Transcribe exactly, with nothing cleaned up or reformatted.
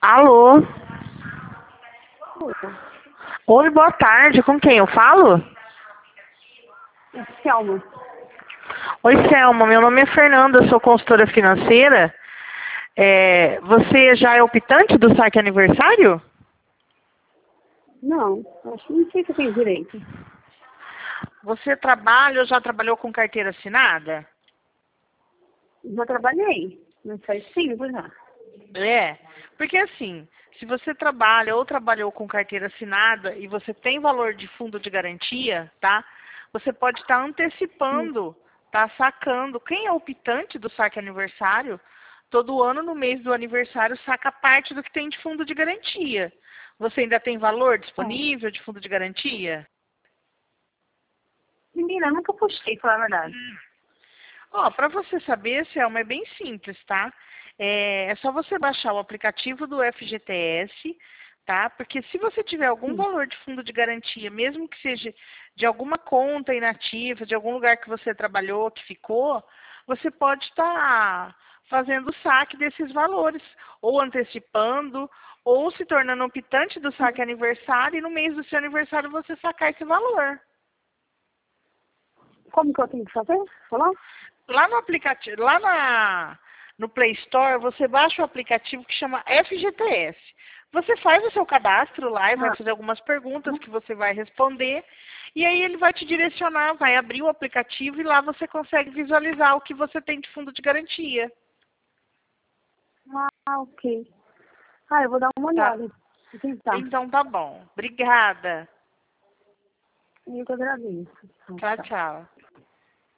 Alô? Oi, boa tarde. Com quem eu falo? Selma. Oi, Selma. Meu nome é Fernanda, eu sou consultora financeira. É, você já é optante do saque aniversário? Não, acho que não sei se eu tenho direito. Você trabalha ou já trabalhou com carteira assinada? Já trabalhei, mas faz tempo já. É, porque assim, se você trabalha ou trabalhou com carteira assinada e você tem valor de fundo de garantia, tá? Você pode estar Hum. antecipando, tá sacando. Quem é optante do saque aniversário, todo ano no mês do aniversário saca parte do que tem de fundo de garantia. Você ainda tem valor Ó, disponível de fundo de garantia? menina, eu nunca puxei, pra falar a verdade. Ó, para você saber, Selma, é bem simples, tá? É, é só você baixar o aplicativo do F G T S, tá? Porque se você tiver algum Sim. valor de fundo de garantia, mesmo que seja de alguma conta inativa, de algum lugar que você trabalhou, que ficou, você pode estar fazendo o saque desses valores, ou antecipando, ou se tornando optante do saque aniversário, e no mês do seu aniversário você sacar esse valor. Como que eu tenho que fazer? Falou? Lá no aplicativo, lá na, no Play Store, você baixa o aplicativo que chama F G T S. Você faz o seu cadastro lá e vai Ah, fazer algumas perguntas que você vai responder. E aí ele vai te direcionar, vai abrir o aplicativo e lá você consegue visualizar o que você tem de fundo de garantia. ah, ok. Ah, eu vou dar uma Tá? olhada. Vou tentar. Então tá bom. Obrigada. Eu que agradeço. Tchau, Tchau. tchau.